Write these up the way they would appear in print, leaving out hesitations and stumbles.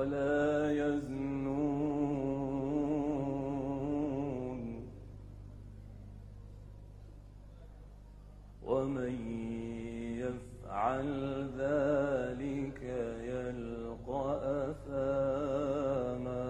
ولا يزنون ومن يفعل ذلك يلقى أثاما.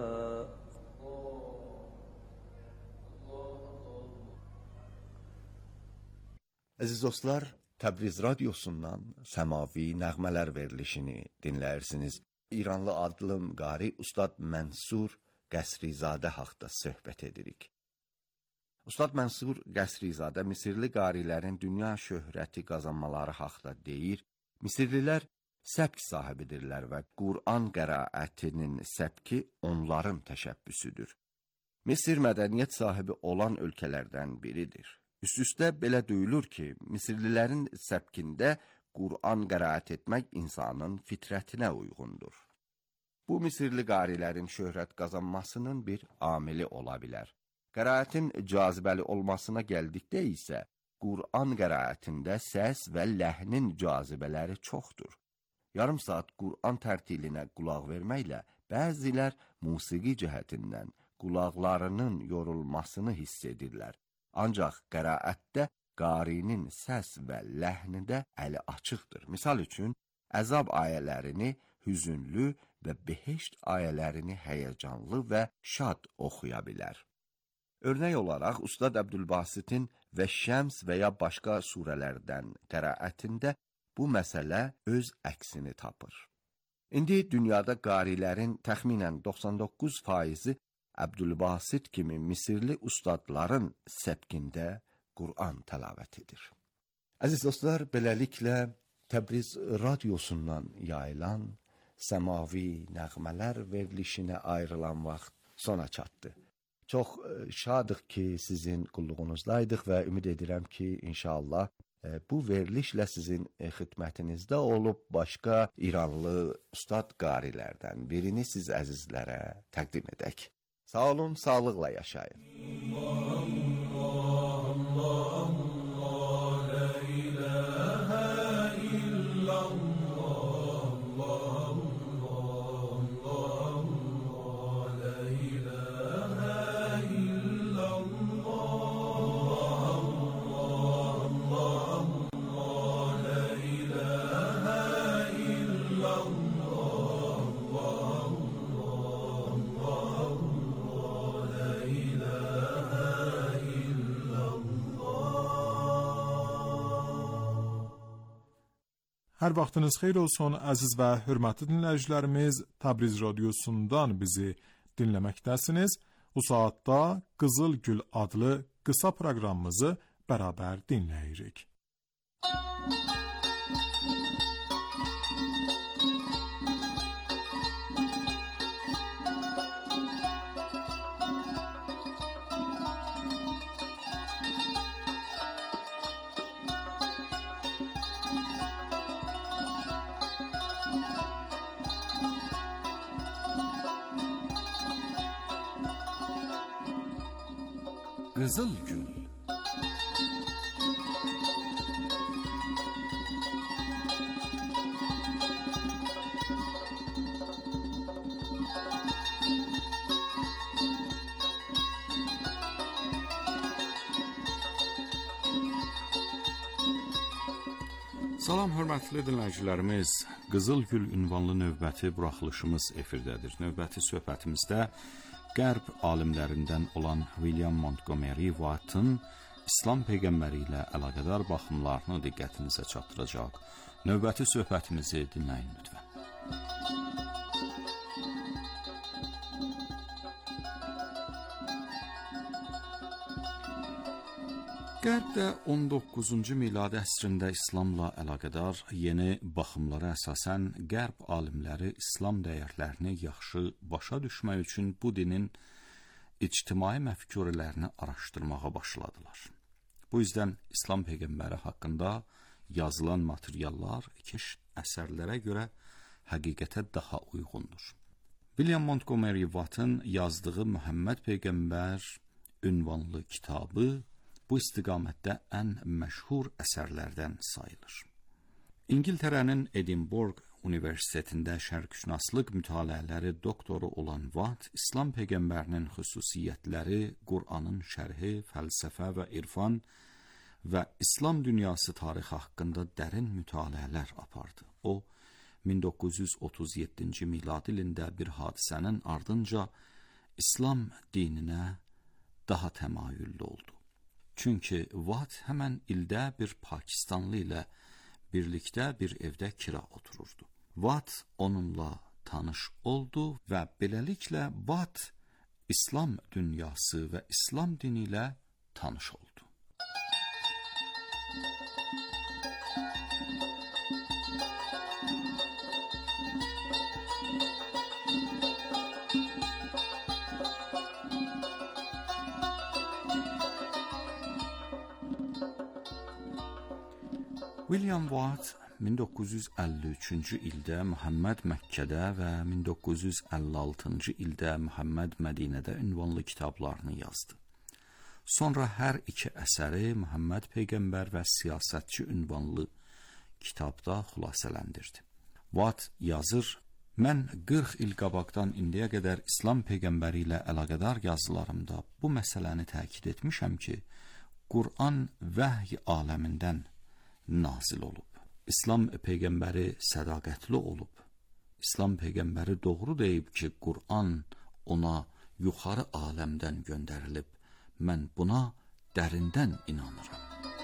Əziz dostlar, Təbriz radiosundan səmavi nəğmələr verilişini dinləyirsiniz. İranlı adlı qari Ustad Mənsur Qəsrizadə haqda söhbət edirik. Ustad Mənsur Qəsrizadə Misirli qarilərin dünya şöhrəti qazanmaları haqda deyir. Misirlilər səbk sahibidirlər və Qur'an qəraətinin səbki onların təşəbbüsüdür. Misir mədəniyyət sahibi olan ölkələrdən biridir. Üst-üstə belə duyulur ki, Misirlilərin səbkində Qur'an qəraət etmək insanın fitrətinə uyğundur. Bu, Misirli qarilərin şöhrət qazanmasının bir amili ola bilər. Qəraətin cazibəli olmasına gəldikdə isə, Qur'an qəraətində səs və ləhnin cazibələri çoxdur. Yarım saat Qur'an tərtilinə qulaq verməklə bəzilər musiqi cəhətindən qulaqlarının yorulmasını hiss edirlər. Ancaq qəraətdə qarinin səs və ləhnində əli açıqdır. Misal üçün, əzab ayələrini hüzünlü və behişt ayələrini həyəcanlı və şad oxuya bilər. Örnək olaraq, Ustad Əbdülbasitin və Şəms və ya başqa surələrdən qəraətində bu məsələ öz əksini tapır. İndi dünyada qarilərin təxminən 99% Əbdülbasit kimi Misirli ustadların səbkində Qur'an təlavət edir. Əziz dostlar, beləliklə Təbriz radiosundan yayılan səmavi nəğmələr verilişinə ayrılan vaxt sona çatdı. Çox şadıq ki, sizin qulluğunuzdaydıq və ümid edirəm ki, inşallah bu verilişlə sizin xidmətinizdə olub başqa İranlı ustad qarilərdən birini siz əzizlərə təqdim edək. Sağ olun, sağlıqla yaşayın. Hər vaxtınız xeyir olsun, əziz və hörmətli dinləyicilərimiz. Təbriz radiosundan bizi dinləməkdəsiniz. Bu saatda Qızıl Gül adlı qısa proqramımızı bərabər dinləyirik. Qızıl Gül. Salam hörmətli dinləyicilərimiz, Qızıl Gül ünvanlı növbəti buraxılışımız efirdədir. Növbəti söhbətimizdə Qərb alimlərindən olan William Montgomery Watt'ın İslam Peyğəmbəri ilə əlaqədar baxımlarını diqqətinizə çatdıracaq. Növbəti söhbətimizi dinləyin lütfən. Qərbdə 19-cu miladi əsrində İslamla əlaqədar yeni baxımlara əsasən Qərb alimləri İslam dəyərlərini yaxşı başa düşmək üçün bu dinin ictimai məfkurələrini araşdırmağa başladılar. Bu yüzden İslam Peyğəmbəri haqqında yazılan materiallar keş əsərlərə görə həqiqətə daha uyğundur. William Montgomery Watt'ın yazdığı Muhammed Peyğəmbər ünvanlı kitabı bu istiqamətdə ən məşhur əsərlərdən sayılır. İngiltərənin Edinburgh Universitetində şərqşünaslıq mütaliələri doktoru olan Watt, İslam peyğəmbərinin xüsusiyyətləri, Qur'anın şərhi, fəlsəfə və irfan və İslam dünyası tarixi haqqında dərin mütaliələr apardı. O, 1937-ci miladi ilində bir hadisənin ardınca İslam dininə daha təmayüllü oldu. Çünki Watt həmən ildə bir Pakistanlı ilə birlikdə bir evdə kira otururdu. Watt onunla tanış oldu və beləliklə Watt İslam dünyası və İslam dini ilə tanış oldu. William Watt 1953-cü ildə Muhammed Məkkədə və 1956-cı ildə Muhammed Mədinədə ünvanlı kitablarını yazdı. Sonra hər iki əsəri Muhammed Peyğəmbər və Siyasətçi ünvanlı kitabda xülasələndirdi. Watt yazır: "Mən 40 il qabaqdan indiyə qədər İslam Peyğəmbəri ilə əlaqədar yazılarımda bu məsələni təkid etmişəm ki, Qur'an vəhy aləmindən nazil olub. İslam Peyğəmbəri sədaqətli olub. İslam Peyğəmbəri doğru deyib ki, Qur'an ona yuxarı aləmdən göndərilib. Mən buna dərindən inanıram."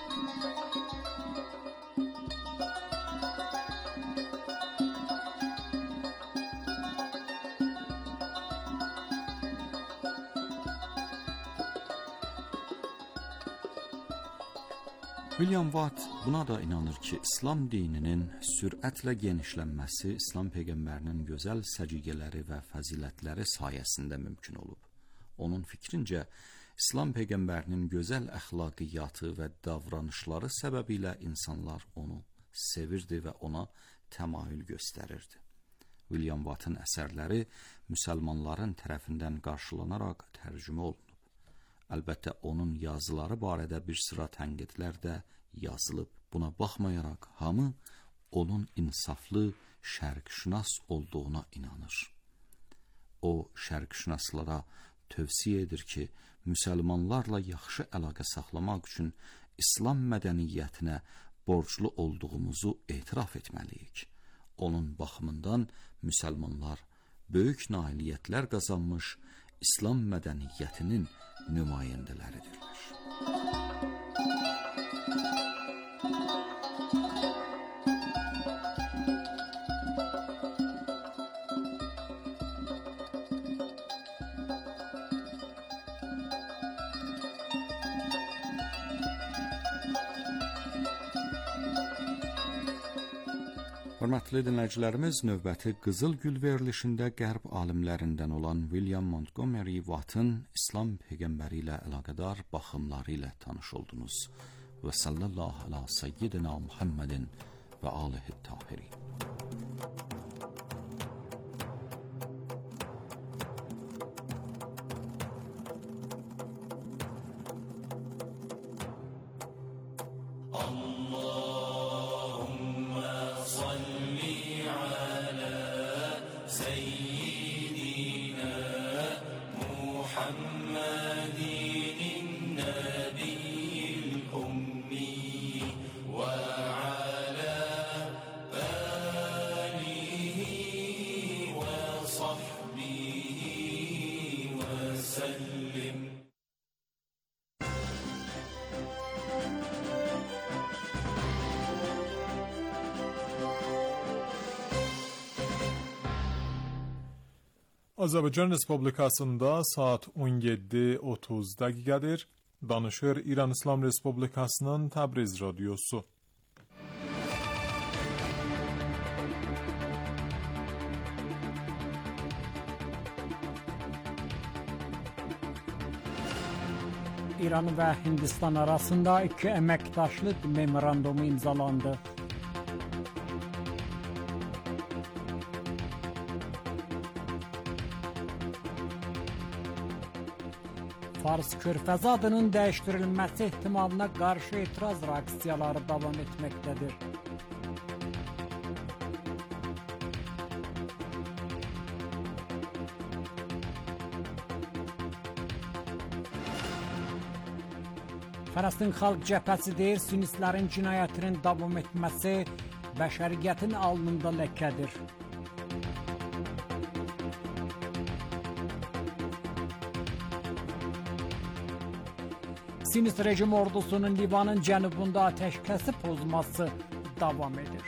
William Watt buna da inanır ki, İslam dininin sürətlə genişlənməsi İslam Peyğəmbərinin gözəl səciyyələri və fəzilətləri sayəsində mümkün olub. Onun fikrincə, İslam Peyğəmbərinin gözəl əxlaqiyyatı və davranışları səbəbilə insanlar onu sevirdi və ona təmayül göstərirdi. William Wattın əsərləri müsəlmanların tərəfindən qarşılanaraq tərcümə olunub. Əlbəttə, onun yazıları barədə bir sıra tənqidlər də yazılıb. Buna baxmayaraq, hamı onun insaflı, şərqşünas olduğuna inanır. O, şərqşünaslara tövsiyə edir ki, müsəlmanlarla yaxşı əlaqə saxlamaq üçün İslam mədəniyyətinə borclu olduğumuzu etiraf etməliyik. Onun baxımından müsəlmanlar böyük nailiyyətlər qazanmış İslam mədəniyyətinin nümayəndələridirlər. Hörmətli dinləyicilərimiz, növbəti Qızıl Gül verilişində qərb alimlərindən olan William Montgomery Wattın İslam Peyğəmbəri ilə əlaqədar baxımları ilə tanış oldunuz. Və sallallahu ala seyyidina Muhammedin və alihi tahirin. Azərbaycan Respublikasında saat 17:30 dəqiqədir. Danışır İran İslam Respublikasının Təbriz Radyosu. İran və Hindistan arasında 2 əməkdaşlıq memorandumu imzalandı. Fars Körfəzi adının dəyişdirilməsi ehtimalına qarşı etiraz reaksiyaları davam etməkdədir. Fələstin Xalq Cəbhəsi deyir, sionistlərin cinayətinin davam etməsi bəşəriyyətin alnında ləkədir. Sionist rejim ordusunun Livanın cənubunda atəşkəsi pozması davam edir.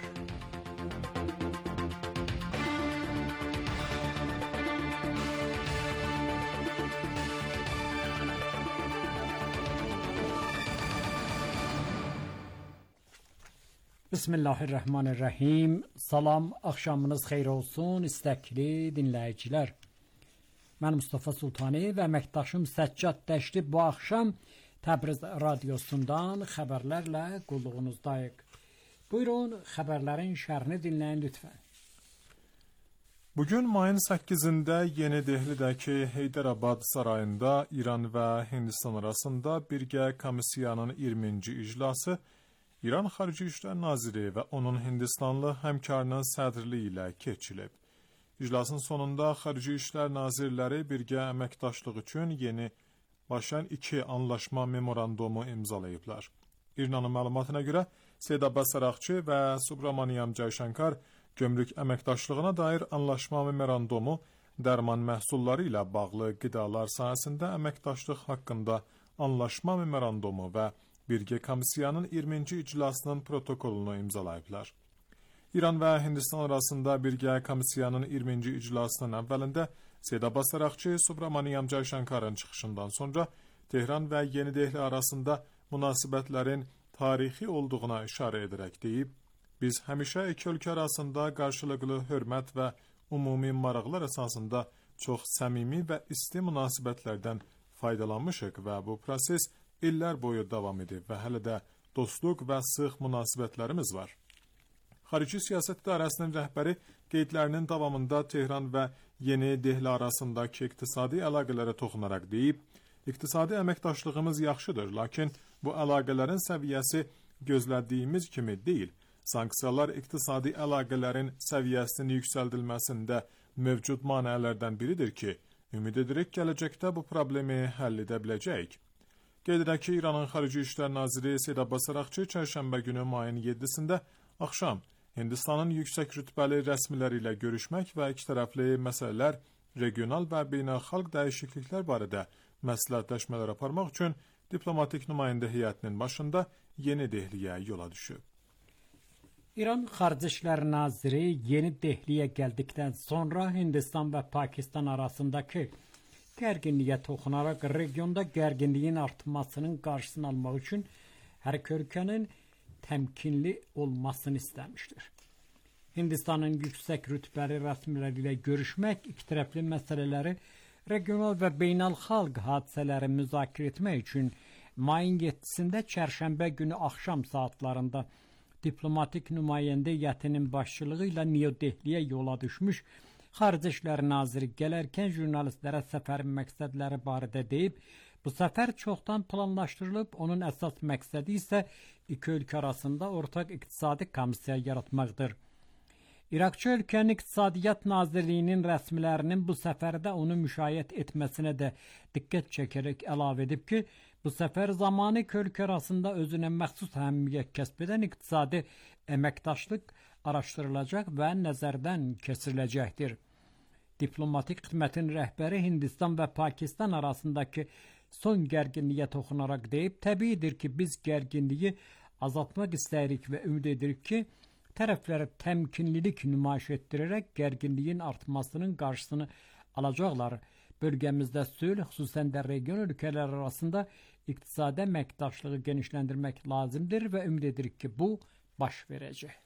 Bismillahirrahmanirrahim. Salam, axşamınız xeyir olsun, istəkli dinləyicilər. Mən Mustafa Sultani və əməkdaşım Səccad Dəşli bu axşam Təbriz radiosundan xəbərlərlə qulluğunuzdayıq. Buyurun, xəbərlərin şərhini dinləyin lütfən. Bugün mayın 8-də Yeni Dehlidəki Heydərabad sarayında İran və Hindistan arasında birgə komissiyanın 20-ci iclası İran Xarici İşlər Naziri və onun Hindistanlı həmkarının sədrliyi ilə keçirilib. İclasın sonunda Xarici İşlər Nazirləri birgə əməkdaşlıq üçün yeni başlayan 2 anlaşma memorandumu imzalayıblar. İranın məlumatına görə Seyid Abbas Araqçı və Subramaniam Jayshankar gömrük əməkdaşlığına dair anlaşma memorandumu dərman məhsulları ilə bağlı qidalar sahəsində əməkdaşlıq haqqında anlaşma memorandumu və birgə komissiyanın 20-ci iclasının protokolunu imzalayıblar. İran və Hindistan arasında birgə komissiyanın 20-ci iclasının əvvəlində Seyid Abbas Araqçı, Subramaniam Jayshankarın çıxışından sonra Tehran və Yeni Dehli arasında münasibətlərin tarixi olduğuna işarə edərək deyib, biz həmişə iki ölkə arasında qarşılıqlı hörmət və ümumi maraqlar əsasında çox səmimi və isti münasibətlərdən faydalanmışıq və bu proses illər boyu davam edib və hələ də dostluq və sıx münasibətlərimiz var. Xarici Siyasət İdarəsinin rəhbəri qeydlərinin davamında Tehran və Yeni Dehli arasındakı iqtisadi əlaqələrə toxunaraq deyib, iqtisadi əməkdaşlığımız yaxşıdır, lakin bu əlaqələrin səviyyəsi gözlədiyimiz kimi deyil. Sanksiyalar iqtisadi əlaqələrin səviyyəsinin yüksəldilməsində mövcud maneələrdən biridir ki, ümid edirik gələcəkdə bu problemi həll edə biləcəyik. Qeyd edək ki, İranın Xarici İşlər Naziri Seyid Abbas Araqçı çərşənbə günü mayın 7-sində axşam Hindistanın yüksək rütbəli rəsmiləri ilə görüşmək və ikitərəfli məsələlər, regional və beynəlxalq dəyişikliklər barədə məsləhətləşmələr aparmaq üçün diplomatik nümayəndə heyətinin başında Yeni Dehliyə yola düşüb. İran Xarici İşlər Naziri Yeni Dehliyə gəldikdən sonra Hindistan və Pakistan arasındakı gərginliyə toxunaraq regionda gərginliyin artmasının qarşısını almaq üçün hər iki ölkənin təmkinli olmasını istəmişdir. Hindistanın yüksək rütbəli rəsmiləri ilə görüşmək, ikitərəfli məsələləri, regional və beynəlxalq hadisələri müzakirə etmək üçün mayın 7-sində çərşənbə günü axşam saatlarında diplomatik nümayəndə heyətinin başçılığı ilə New Dehliyə yola düşmüş Xarici İşlər Naziri gələrkən jurnalistlərə səfərin məqsədləri barədə deyib, bu səfər çoxdan planlaşdırılıb, onun əsas məqsədi isə iki ölkə arasında ortaq iqtisadi komissiya yaratmaqdır. İraqçı ölkənin İqtisadiyyat Nazirliyinin rəsmilərinin bu səfərdə onu müşayiət etməsinə də diqqət çəkərək əlavə edib ki, bu səfər zamanı iki ölkə arasında özünə məxsus əhəmiyyət kəsb edən iqtisadi əməkdaşlıq araşdırılacaq və nəzərdən keçiriləcəkdir. Diplomatik xidmətin rəhbəri Hindistan və Pakistan arasındakı son gərginliyə toxunaraq deyib, təbiidir ki, biz gərginliyi azaltmaq istəyirik və ümid edirik ki, tərəflər təmkinlilik nümayiş etdirərək gərginliyin artmasının qarşısını alacaqlar. Bölgəmizdə sülh, xüsusən də region ölkələr arasında iqtisadi əməkdaşlığı genişləndirmək lazımdır və ümid edirik ki, bu baş verəcək.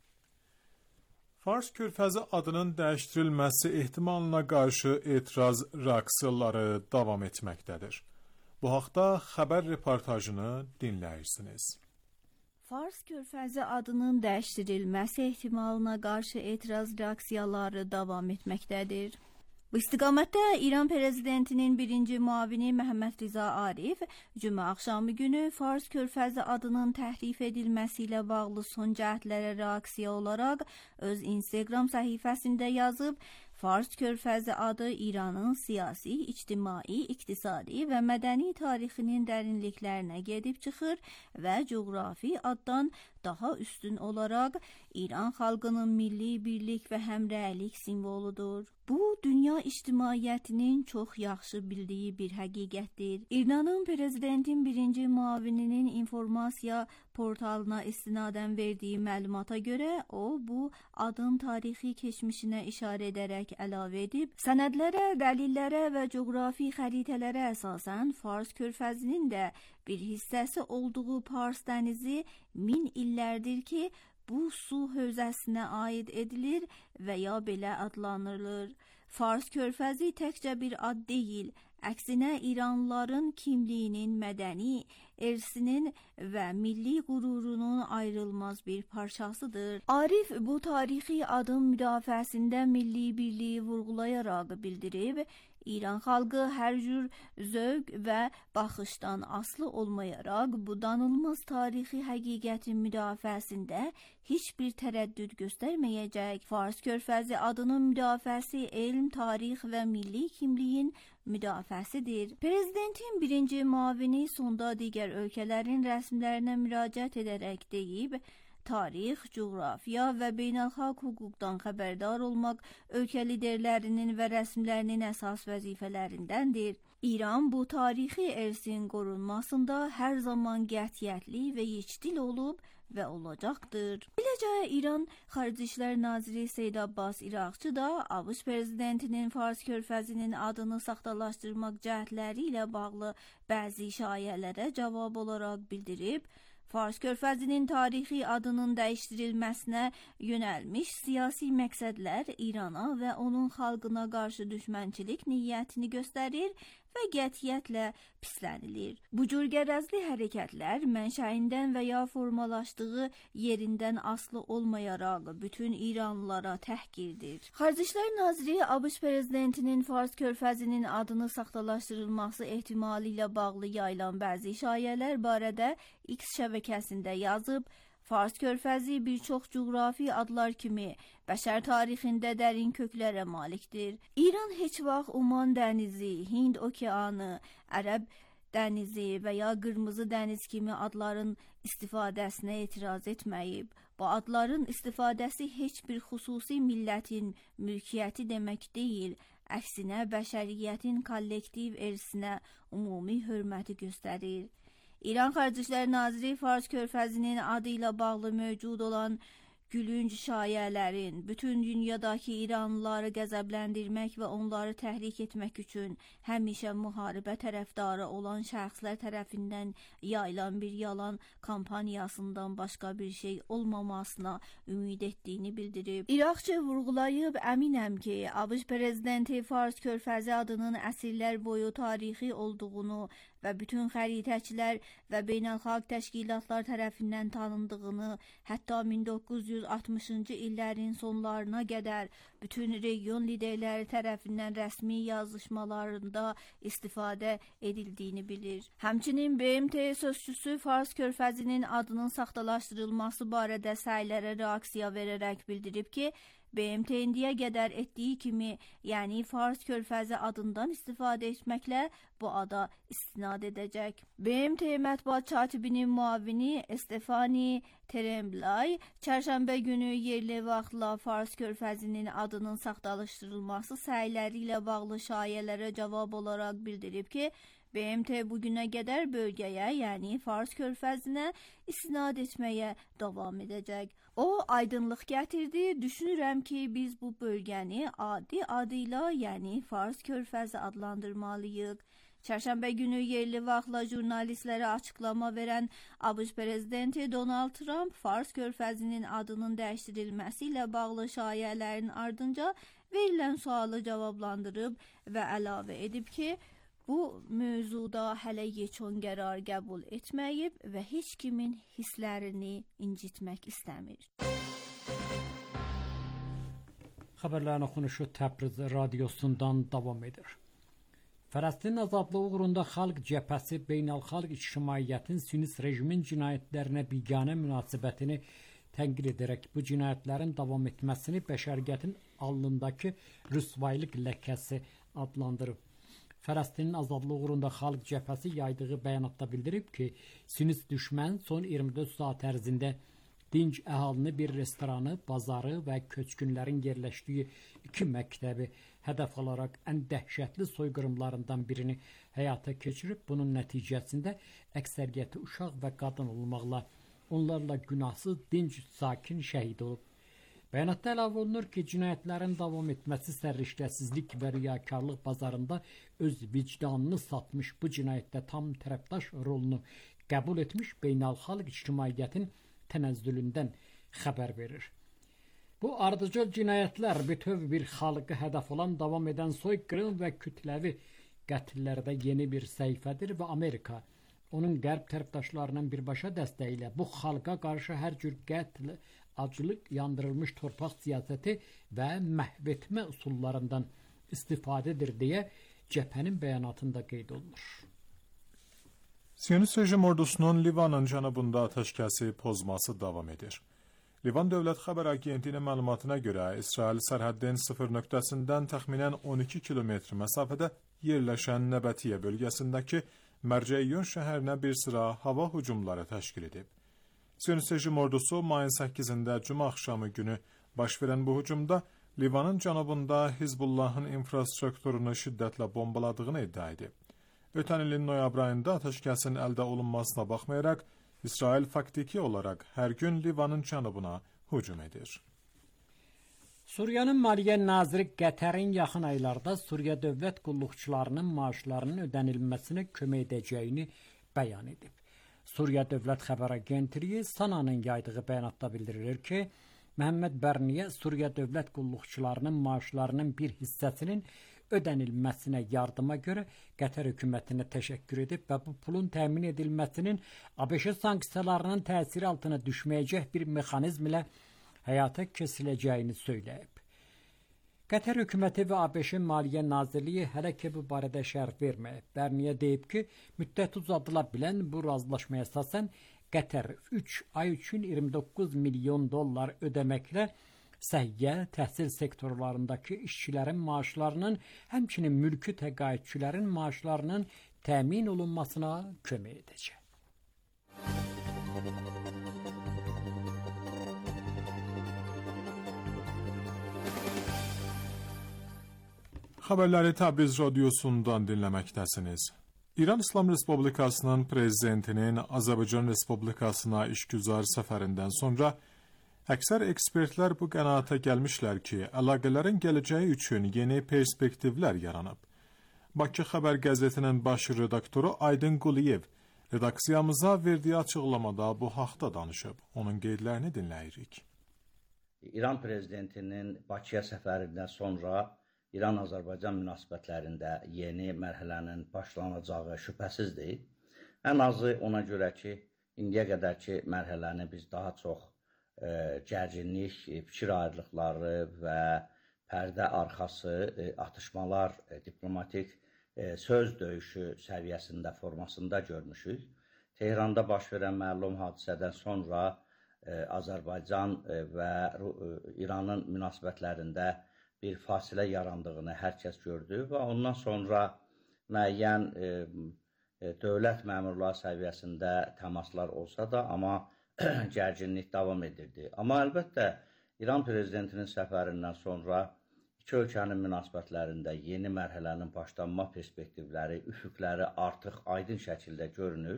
Fars Körfəzi adının dəyişdirilməsi ehtimalına qarşı etiraz reaksiyaları davam etməkdədir. Bu haqda xəbər reportajını dinləyirsiniz. Fars Körfəzi adının dəyişdirilməsi ehtimalına qarşı etiraz reaksiyaları davam etməkdədir. Bu istiqamətdə İran prezidentinin birinci müavini Məhəmməd Riza Arif cümə axşamı günü Fars Körfəzi adının təhrif edilməsi ilə bağlı son cəhdlərə reaksiya olaraq öz Instagram səhifəsində yazıb, Fars körfəzi adı İranın siyasi, ictimai, iqtisadi və mədəni tarixinin dərinliklərinə gedib çıxır və coğrafi addan daha üstün olaraq İran xalqının milli birlik və həmrəylik simvoludur. Bu, dünya ictimaiyyətinin çox yaxşı bildiyi bir həqiqətdir. İranın prezidentin birinci müavininin informasiya portalına istinadən verdiyi məlumata görə o, bu adın tarixi keçmişinə işarə edərək əlavə edib, sənədlərə, dəlillərə və coğrafi xəritələrə əsasən Fars körfəzinin də bir hissəsi olduğu Pars dənizi 1000 illərdir ki, bu su hövzəsinə aid edilir və ya belə adlanırlar. Fars körfəzi təkcə bir ad deyil, əksinə İranlıların kimliyinin, mədəni irsinin və milli qürurunun ayrılmaz bir parçasıdır. Arif bu tarixi adın müdafiəsində milli birliyi vurğulayaraq bildirib, İran xalqı hər cür zövq və baxışdan asılı olmayaraq bu danılmaz tarixi həqiqətin müdafiəsində heç bir tərəddüd göstərməyəcək. Fars körfəzi adının müdafiəsi elm, tarix və milli kimliyin müdafiəsidir. Prezidentin birinci müavini sonda digər ölkələrin rəsmilərinə müraciət edərək deyib, tarix, coğrafiya və beynəlxalq hüquqdan xəbərdar olmaq ölkə liderlərinin və rəsmilərinin əsas vəzifələrindəndir. İran bu tarixi irsin qorunmasında hər zaman qətiyyətli və yekdil olub və olacaqdır. Beləcə, İran Xarici İşlər Naziri Seyyid Abbas İraqçı da ABŞ prezidentinin Fars körfəzinin adını saxtalaşdırmaq cəhdləri ilə bağlı bəzi şayələrə cavab olaraq bildirib, Fars körfəzinin tarixi adının dəyişdirilməsinə yönəlmiş siyasi məqsədlər İrana və onun xalqına qarşı düşmənçilik niyyətini göstərir və qətiyyətlə pislənilir. Bu cür qərəzli hərəkətlər mənşəyindən və ya formalaşdığı yerindən asılı olmayaraq bütün İranlılara təhqirdir. Xarici İşlər Naziri ABŞ prezidentinin Fars körfəzinin adını saxtalaşdırılması ehtimalı ilə bağlı yayılan bəzi şayələr barədə X şəbəkəsində yazıb, Fars körfəzi bir çox coğrafi adlar kimi bəşər tarixində dərin köklərə malikdir. İran heç vaxt Oman dənizi, Hind okeanı, Ərəb dənizi və ya Qırmızı dəniz kimi adların istifadəsinə etiraz etməyib. Bu adların istifadəsi heç bir xüsusi millətin mülkiyyəti demək deyil, əksinə bəşəriyyətin kollektiv irsinə ümumi hörməti göstərir. İran Xarici İşlər Naziri Fars körfəzinin adı ilə bağlı mövcud olan gülünc şayələrin bütün dünyadakı İranlıları qəzəbləndirmək və onları təhrik etmək üçün həmişə müharibə tərəfdarı olan şəxslər tərəfindən yayılan bir yalan kampaniyasından başqa bir şey olmamasına ümid etdiyini bildirib. İraqçı vurğulayıb, əminəm ki, ABŞ prezidenti Fars körfəzi adının əsrlər boyu tarixi olduğunu və bütün xəritəçilər və beynəlxalq təşkilatlar tərəfindən tanındığını, hətta 1960-cı illərin sonlarına qədər bütün region liderləri tərəfindən rəsmi yazışmalarında istifadə edildiyini bilir. Həmçinin BMT sözçüsü Fars körfəzinin adının saxtalaşdırılması barədə səylərə reaksiya verərək bildirib ki, BMT indiyə qədər etdiyi kimi, yəni Fars körfəzi adından istifadə etməklə bu ada istinad edəcək. BMT mətbuat katibinin müavini Stefani Tremblay çərşənbə günü yerli vaxtla Fars körfəzinin adının saxtalaşdırılması səyləri ilə bağlı şayələrə cavab olaraq bildirib ki, BMT bugünə qədər bölgəyə, yəni Fars körfəzinə istinad etməyə davam edəcək. O, aydınlıq gətirdi, düşünürəm ki, biz bu bölgəni adi adıyla, yəni Fars körfəzi adlandırmalıyıq. Çərşənbə günü yerli vaxtla jurnalistlərə açıqlama verən ABŞ prezidenti Donald Trump Fars körfəzinin adının dəyişdirilməsi ilə bağlı şayələrin ardınca verilən sualı cavablandırıb və əlavə edib ki, bu mövzuda hələ yekun qərar qəbul etməyib və heç kimin hisslərini incitmək istəmir. Xəbərlərin oxunuşu Təbriz radiosundan davam edir. Fələstin azadlığı uğrunda Xalq Cəbhəsi beynəlxalq ictimaiyyətin Siyonist rejimin cinayətlərinə biganə münasibətini tənqid edərək bu cinayətlərin davam etməsini bəşəriyyətin alnındakı rüsvaylıq ləkəsi adlandırıb. Fələstinin azadlığı uğrunda Xalq Cəbhəsi yaydığı bəyanatda bildirib ki, sinist düşmən son 24 saat ərzində dinc əhalini bir restoranı, bazarı və köçkünlərin yerləşdiyi 2 məktəbi hədəf alaraq ən dəhşətli soyqırımlarından birini həyata keçirib. Bunun nəticəsində əksəriyyəti uşaq və qadın olmaqla onlarla günahsız dinc sakin şəhid olub. Bəyanatda əlavə olunur ki, cinayətlərin davam etməsi sərriştəsizlik və riyakarlıq bazarında öz vicdanını satmış, bu cinayətdə tam tərəfdaş rolunu qəbul etmiş beynəlxalq ictimaiyyətin tənəzzülündən xəbər verir. Bu ardıcıl cinayətlər bütöv bir xalqı hədəf olan davam edən soyqırım və kütləvi qətllərdə yeni bir səhifədir və Amerika onun qərb tərəfdaşlarının birbaşa dəstəyi ilə bu xalqa qarşı hər cür qətl, aclıq, yandırılmış torpaq siyasəti və məhv etmə üsullarından istifadədir deyə cəbhənin bəyanatında qeyd olunur. Siyonist rejim ordusunun Livanın cənubunda atəşkəsi pozması davam edir. Livan Dövlət Xəbər Agentliyinin məlumatına görə İsrail sərhəddin 0 nöqtəsindən təxminən 12 kilometr məsafədə yerləşən Nəbətiyə bölgəsindəki Mərcəyyun şəhərinə bir sıra hava hücumları təşkil edib. Siyonist rejim ordusu mayın 8-də cümə axşamı günü baş verən bu hücumda Livanın cənubunda Hizbullahın infrastrukturunu şiddətlə bombaladığını iddia edib. Ötən ilin noyabr ayında atəşkəsin əldə olunmasına baxmayaraq, İsrail faktiki olaraq hər gün Livanın cənubuna hücum edir. Suriyanın Maliyyə Naziri Qətərin yaxın aylarda Suriya dövlət qulluqçularının maaşlarının ödənilməsinə kömək edəcəyini bəyan edib. Suriya Dövlət Xəbər Agentliyi Sana'nın yaydığı bəyanatda bildirilir ki, Məhəmməd Bərniyə Suriya dövlət qulluqçularının maaşlarının bir hissəsinin ödənilməsinə yardıma görə Qətər hökumətinə təşəkkür edib və bu pulun təmin edilməsinin ABŞ sanksiyalarının təsiri altına düşməyəcək bir mexanizm ilə həyata keçiriləcəyini söyləyib. Qətər hökuməti və ABŞ Maliyyə Nazirliyi hələ ki bu barədə şərh verməyib. Bərniyə deyib ki, müddət uzadıla bilən bu razılaşmaya əsasən Qətər 3 ay üçün 29 milyon dollar ödəməklə səhiyyə, təhsil sektorlarındakı işçilərin maaşlarının, həmçinin mülki təqaüdçülərin maaşlarının təmin olunmasına kömək edəcək. Xəbərləri Təbriz radiosundan dinləməkdəsiniz. İran İslam Respublikasının prezidentinin Azərbaycan Respublikasına işgüzar səfərindən sonra əksər ekspertlər bu qənaata gəlmişlər ki, əlaqələrin gələcəyi üçün yeni perspektivlər yaranıb. Bakı Xəbər qəzetinin baş redaktoru Aydın Quliyev redaksiyamıza verdiyi açıqlamada bu haqda danışıb. Onun qeydlərini dinləyirik. İran prezidentinin Bakıya səfərindən sonra İran-Azərbaycan münasibətlərində yeni mərhələnin başlanacağı şübhəsizdir. Ən azı ona görə ki, indiyə qədərki mərhələni biz daha çox gərginlik, fikir ayrılıqları və pərdə arxası atışmalar, diplomatik söz döyüşü səviyyəsində, formasında görmüşük. Tehranda baş verən məlum hadisədən sonra Azərbaycan və İranın münasibətlərində bir fasilə yarandığını hər kəs gördü və ondan sonra müəyyən dövlət məmurları səviyyəsində təmaslar olsa da, amma gərginlik davam edirdi. Amma əlbəttə, İran prezidentinin səfərindən sonra iki ölkənin münasibətlərində yeni mərhələnin başlanma perspektivləri, üfüqləri artıq aydın şəkildə görünür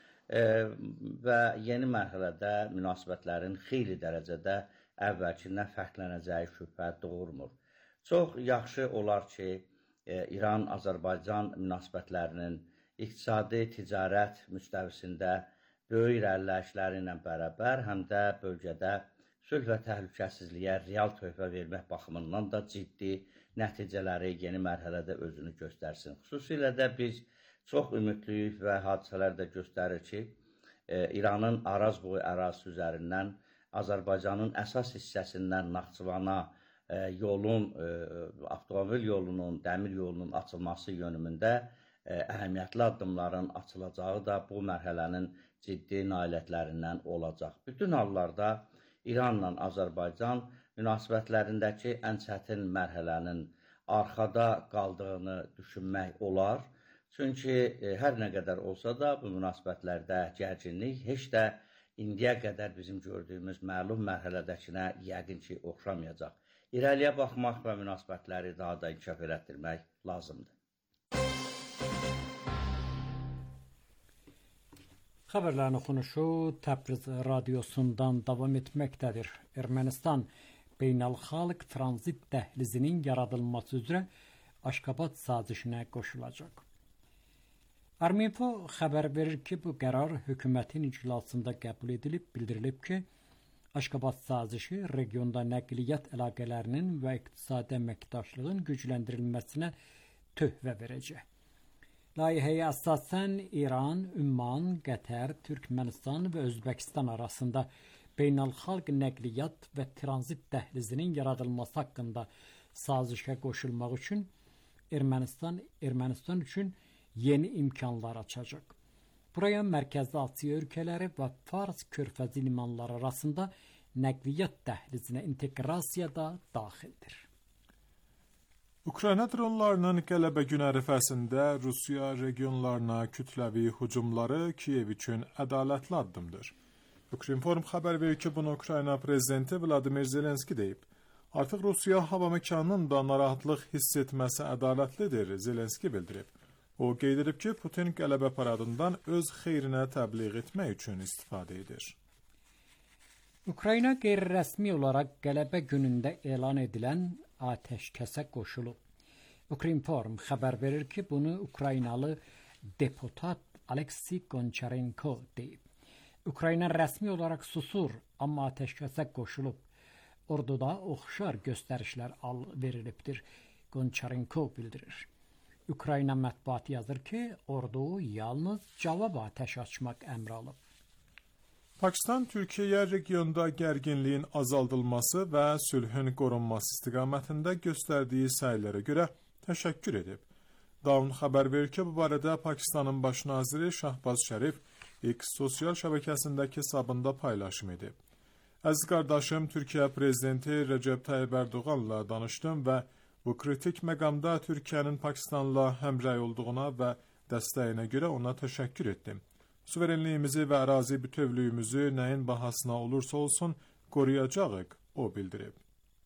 və yeni mərhələdə münasibətlərin xeyli dərəcədə əvvəlkindən fərqlənəcəyi şübhə doğurmur. Çox yaxşı olar ki, İran-Azərbaycan münasibətlərinin iqtisadi, ticarət müstəvisində böyük irəliləyişləri ilə bərabər, həm də bölgədə sülh və təhlükəsizliyə real töhfə vermək baxımından da ciddi nəticələri yeni mərhələdə özünü göstərsin. Xüsusilə də biz çox ümidliyik və hadisələr də göstərir ki, İranın Araz boyu ərazisi üzərindən Azərbaycanın əsas hissəsindən Naxçıvana yolun, avtomobil yolunun, dəmir yolunun açılması yönümündə əhəmiyyətli addımların açılacağı da bu mərhələnin ciddi nailiyyətlərindən olacaq. Bütün hallarda İranla Azərbaycan münasibətlərindəki ən çətin mərhələnin arxada qaldığını düşünmək olar. Çünki hər nə qədər olsa da bu münasibətlərdə gərginlik heç də indiyə qədər bizim gördüyümüz məlum mərhələdəkinə yəqin ki, oxşamayacaq. İrəliyə baxmaq və münasibətləri daha da inkişaf elətdirmək lazımdır. Xəbərlərin oxunuşu Təbriz radiosundan davam etməkdədir. Ermənistan beynəlxalq tranzit dəhlizinin yaradılması üzrə Aşqabad sazişinə qoşulacaq. Arminfo xəbər verir ki, bu qərar hökumətin iclasında qəbul edilib, bildirilib ki, Aşqabad sazişi regionda nəqliyyat əlaqələrinin və iqtisadi əməkdaşlığın gücləndirilməsinə töhfə verəcək. Layihəyə əsasən İran, Ümman, Qətər, Türkmənistan və Özbəkistan arasında beynəlxalq nəqliyyat və tranzit dəhlizinin yaradılması haqqında sazişə qoşulmaq üçün Ermənistan üçün yeni imkanlar açacaq. Buraya Mərkəzi Asiya ölkələri və Fars körfəzi limanları arasında nəqliyyat dəhlizinə inteqrasiya da daxildir. Ukrayna dronlarının qələbə günü ərəfəsində Rusiya regionlarına kütləvi hücumları Kiyev üçün ədalətli addımdır. Ukrinform xəbər verir ki, bunu Ukrayna prezidenti Vladimir Zelenski deyib. Artıq Rusiya hava məkanının da narahatlıq hiss etməsi ədalətlidir, Zelenski bildirib. O qeyd edib ki, Putin qələbə paradından öz xeyrinə təbliğ etmək üçün istifadə edir. Ukrayna qeyri-rəsmi olaraq qələbə günündə elan edilən atəşkəsə qoşulub. Ukrinform xəbər verir ki, bunu Ukraynalı deputat Aleksey Gonçarenko deyib. Ukrayna rəsmi olaraq susur, amma atəşkəsə qoşulub. Orduda oxşar göstərişlər verilibdir, Gonçarenko bildirir. Ukrayna mətbuatı yazır ki, ordu yalnız cavab atəş açmaq əmri alıb. Pakistan Türkiyəyə regionda gərginliyin azaldılması və sülhün qorunması istiqamətində göstərdiyi səylərə görə təşəkkür edib. Dawn xəbər verir ki, bu barədə Pakistanın baş naziri Şahbaz Şərif X sosial şəbəkəsindəki hesabında paylaşım edib. Əziz qardaşım, Türkiyə prezidenti Recep Tayyip Erdoğan'la danışdım və bu kritik məqamda Türkiyənin Pakistanla həmrəy olduğuna və dəstəyinə görə ona təşəkkür etdim. Suverenliyimizi və ərazi bütövlüyümüzü nəyin bahasına olursa olsun qoruyacağıq, o bildirib.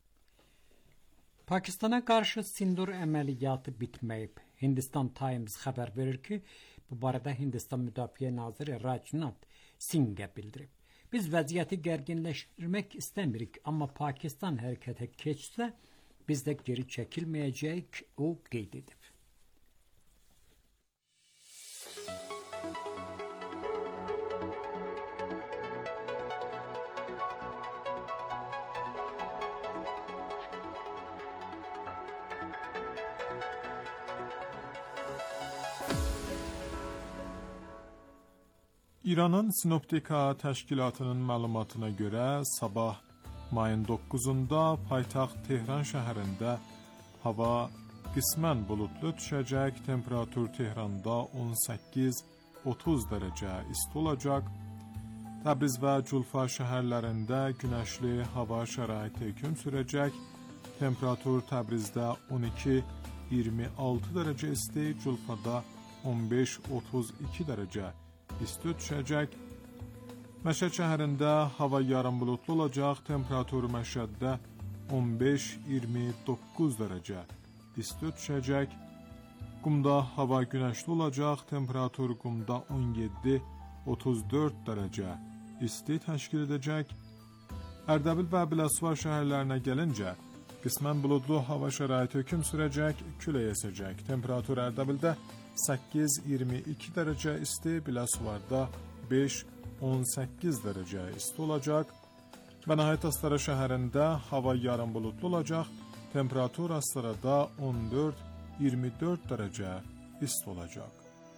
Pakistana qarşı sindur əməliyyatı bitməyib. Hindistan Times xəbər verir ki, bu barədə Hindistan Müdafiə Naziri Rajnath Singhə bildirib. Biz vəziyyəti gərginləşdirmək istəmirik, amma Pakistan hərəkətə keçsə, biz də geri çəkilməyəcəyik, o qeyd edib. İranın Sinoptika təşkilatının məlumatına görə sabah mayın 9-da paytaxt Tehran şəhərində hava qismən buludlu düşəcək, temperatur Tehranda 18-30 dərəcə isti olacaq. Təbriz və Culfa şəhərlərində günəşli hava şəraiti hökm sürəcək, temperatur Təbrizdə 12-26 dərəcə isti, Culfada 15-32 dərəcə isti düşəcək. Məşəd şəhərində hava yarım buludlu olacaq, temperatur Məşəddə 15-29 dərəcə isti düşəcək. Qumda hava günəşli olacaq, temperatur Qumda 17-34 dərəcə isti təşkil edəcək. Ərdəbil və Biləsuvar şəhərlərinə gəlincə, qismən buludlu hava şəraiti hökm sürəcək, külək əsəcək. Temperatur Ərdəbildə 8-22 dərəcə isti, Biləsuvarda 5-18 dərəcə isti olacaq. Və nəhayət Astara şəhərində hava yarım buludlu olacaq, temperatur Astarada 14-24 dərəcə isti olacaq.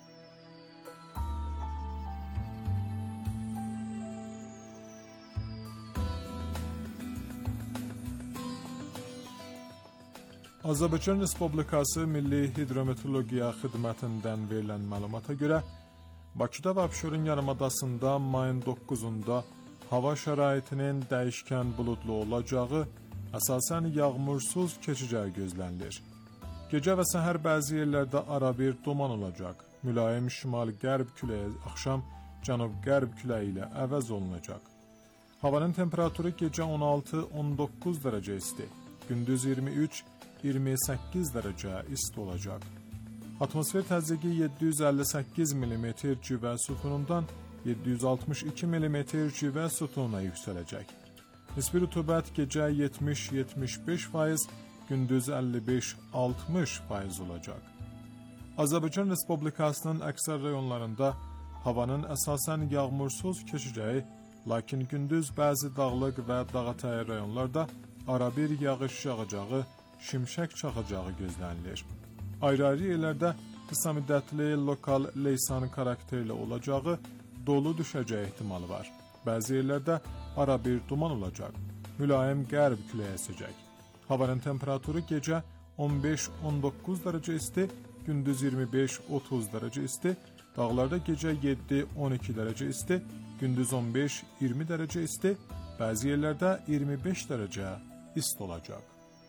Azərbaycan Respublikası Milli Hidrometeorologiya Xidmətindən verilən məlumata görə, Bakıda və Abşeron yarımadasında mayın 9-da hava şəraitinin dəyişkən buludlu olacağı, əsasən yağmursuz keçəcəyi gözlənilir. Gecə və səhər bəzi yerlərdə arabir duman olacaq. Mülayim şimal-qərb küləyi axşam cənub-qərb küləyi ilə əvəz olunacaq. Havanın temperaturu gecə 16-19 dərəcə isti, gündüz 23-28 dərəcə isti olacaq. Atmosfer təzyiqi 758 mm civə sütunundan 762 mm civə sütununa yüksələcək. Nisbi rütubət gecə 70-75%, gündüz 55-60% olacaq. Azərbaycan Respublikasının əksər rayonlarında havanın əsasən yağmursuz keçəcəyi, lakin gündüz bəzi dağlıq və dağətəyi rayonlarda arabir yağış yağacağı, şimşək çaxacağı gözlənilir. Ayrı-ayrı yerlərdə qısa müddətli lokal leysan karakterli olacağı, dolu düşəcəyi ehtimalı var. Bəzi yerlərdə arabir duman olacaq, mülayim qərb küləyi əsəcək. Havanın temperaturu gecə 15-19 dərəcə isti, gündüz 25-30 dərəcə isti, dağlarda gecə 7-12 dərəcə isti, gündüz 15-20 dərəcə isti, bəzi yerlərdə 25 dərəcə isti olacaq.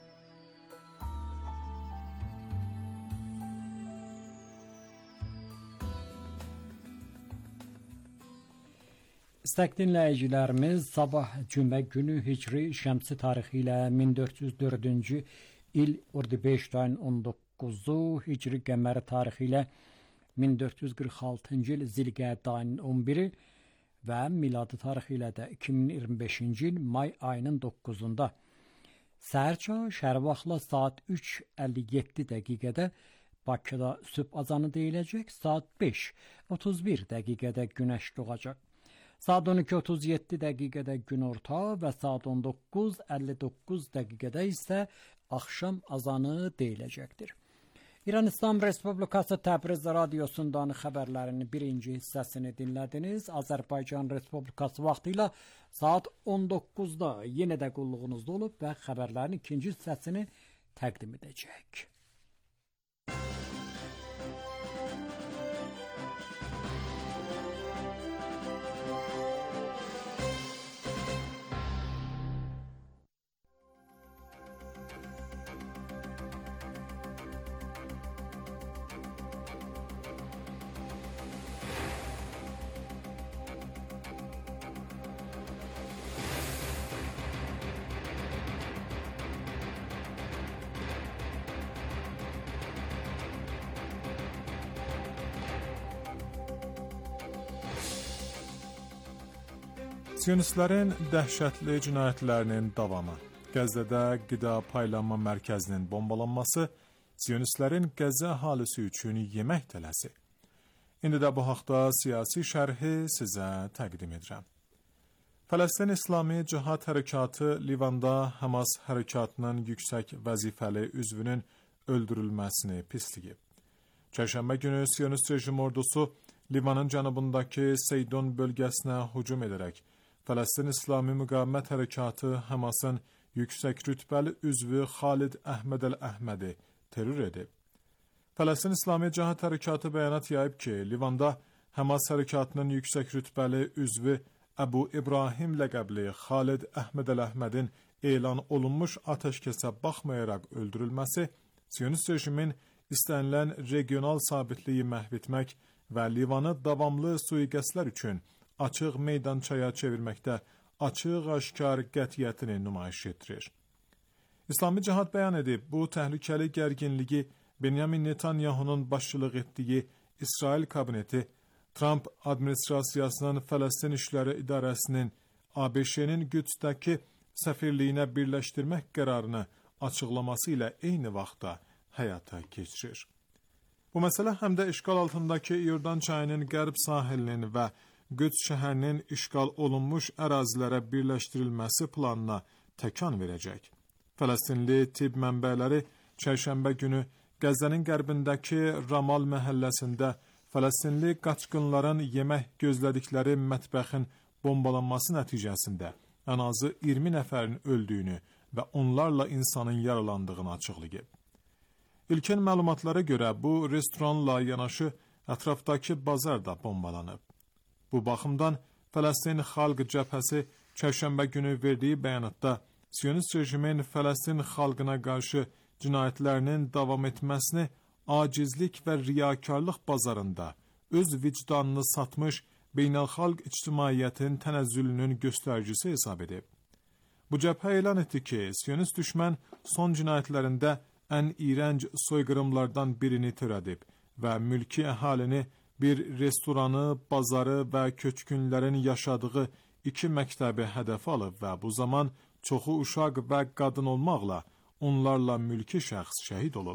İstəkli dinləyicilərimiz, sabah cümə günü Hicri şəmsi tarixi ilə 1404-cü il Ordibehşt ayın 19-u, Hicri qəməri tarixi ilə 1446-cı il Zilqədə ayının 11-i və miladi tarixi ilə də 2025-ci il may ayının 9-unda. Səhərçə şəhər vaxtla saat 3:57 dəqiqədə Bakıda sübh azanı deyiləcək, saat 5:31 dəqiqədə günəş doğacaq. Saat 12:37 dəqiqədə günorta və saat 19:59 dəqiqədə isə axşam azanı deyiləcəkdir. İran İslam Respublikası Təbriz radiosundan xəbərlərin birinci hissəsini dinlədiniz. Azərbaycan Respublikası vaxtı ilə saat 19-da yenə də qulluğunuzda olub və xəbərlərin ikinci hissəsini təqdim edəcək. Siyonistlərin dəhşətli cinayətlərinin davamı, Qəzzədə qida paylanma mərkəzinin bombalanması, Siyonistlərin Qəzzə əhalisi üçün yemək tələsi. İndi də bu haqda siyasi şərhi sizə təqdim edirəm. Fələstin İslami Cihad Hərəkatı Livanda Həmas hərəkatının yüksək vəzifəli üzvünün öldürülməsini pisləyib. Çərşənbə günü Siyonist rejim ordusu Livanın cənubundakı Seydon bölgəsinə hücum edərək, Fələstin İslami Müqavimət Hərəkatı Həmasın yüksək rütbəli üzvü Xalid Əhməd Əl-Əhmədi terror edib. Fələstin İslami Cihad Hərəkatı bəyanat yayıb ki, Livanda Həmas hərəkatının yüksək rütbəli üzvü Əbu İbrahim ləqəbli Xalid Əhməd Əl-Əhmədin elan olunmuş atəşkəsə baxmayaraq öldürülməsi, Siyonist rejimin istənilən regional sabitliyi məhv etmək və Livanı davamlı sui-qəsdlər üçün açıq meydançaya çevirməkdə açıq-aşkar qətiyyətini nümayiş etdirir. İslami Cihad bəyan edib, bu təhlükəli gərginliyi Benyamin Netanyahunun başçılıq etdiyi İsrail kabineti, Trump administrasiyasının Fələstin İşləri İdarəsinin ABŞ-nin Qüdsdəki səfirliyinə birləşdirmək qərarını açıqlaması ilə eyni vaxtda həyata keçirir. Bu məsələ həm də işğal altındakı İordan çayının qərb sahilinin və Qüds şəhərinin işğal olunmuş ərazilərə birləşdirilməsi planına təkan verəcək. Fələstinli tibb mənbələri çərşənbə günü Qəzzənin qərbindəki Ramal məhəlləsində Fələstinli qaçqınların yemək gözlədikləri mətbəxin bombalanması nəticəsində ən azı 20 nəfərin öldüyünü və onlarla insanın yaralandığını açıqlayıb. İlkin məlumatlara görə bu restoranla yanaşı ətrafdakı bazar da bombalanıb. Bu baxımdan Fələstin Xalq Cəbhəsi çərşənbə günü verdiyi bəyanatda Siyonist rejimin Fələstin xalqına qarşı cinayətlərinin davam etməsini acizlik və riyakarlıq bazarında öz vicdanını satmış beynəlxalq ictimaiyyətin tənəzzülünün göstəricisi hesab edib. Bu cəbhə elan etdi ki, Siyonist düşmən son cinayətlərində ən iyrənc soyqırımlardan birini törədib və mülki əhalini bir restoranı, bazarı və köçkünlərin yaşadığı 2 məktəbi hədəf alıb və bu zaman çoxu uşaq və qadın olmaqla onlarla mülki şəxs şəhid olub.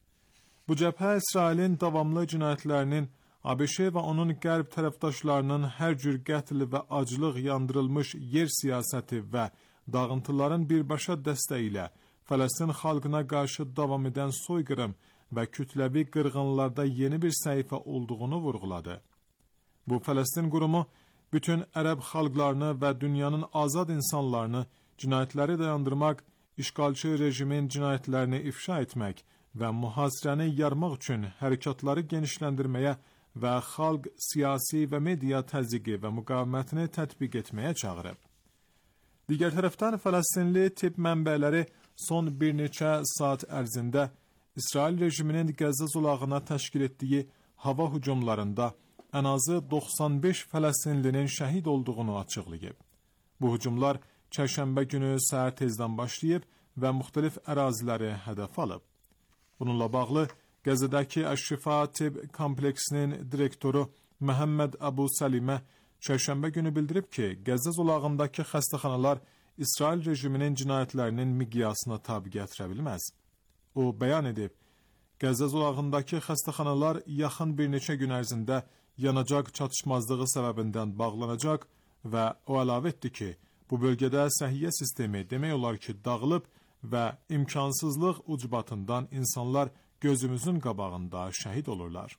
Bu cəbhə İsrailin davamlı cinayətlərinin ABŞ və onun qərb tərəfdaşlarının hər cür qətl və aclıq yandırılmış yer siyasəti və dağıntıların birbaşa dəstəyi ilə Fələstin xalqına qarşı davam edən soyqırım və kütləvi qırğınlarda yeni bir səhifə olduğunu vurğuladı. Bu Fələstin qurumu bütün ərəb xalqlarını və dünyanın azad insanlarını cinayətləri dayandırmaq, işğalçı rejimin cinayətlərini ifşa etmək və mühasirəni yarmaq üçün hərəkatları genişləndirməyə və xalq siyasi və media təzyiqi və müqavimətini tətbiq etməyə çağırıb. Digər tərəfdən Fələstinli tibb mənbələri son bir neçə saat ərzində İsrail rejiminin Qəzza zolağına təşkil etdiyi hava hücumlarında ən azı 95 Fələstinlinin şəhid olduğunu açıqlayıb. Bu hücumlar çərşənbə günü səhər tezdən başlayıb və müxtəlif əraziləri hədəf alıb. Bununla bağlı Qəzzədəki Əş-Şifa Tibb kompleksinin direktoru Məhəmməd Əbu Səlimə çərşənbə günü bildirib ki, Qəzza zolağındakı xəstəxanalar İsrail rejiminin cinayətlərinin miqyasına tabi gətirə bilməz. O bəyan edib, Qəzza zolağındakı xəstəxanalar yaxın bir neçə gün ərzində yanacaq çatışmazlığı səbəbindən bağlanacaq və o əlavə etdi ki, bu bölgədə səhiyyə sistemi demək olar ki, dağılıb və imkansızlıq ucbatından insanlar gözümüzün qabağında şəhid olurlar.